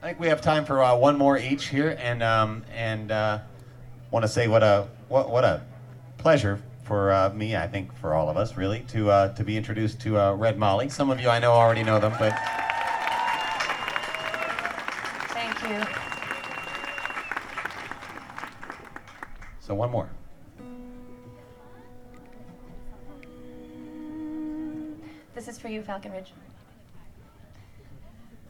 I think we have time for one more each here, and want to say what a pleasure for me, I think for all of us, really, to be introduced to Red Molly. Some of you I know already know them, but Thank you. so one more. This is for you, Falcon Ridge.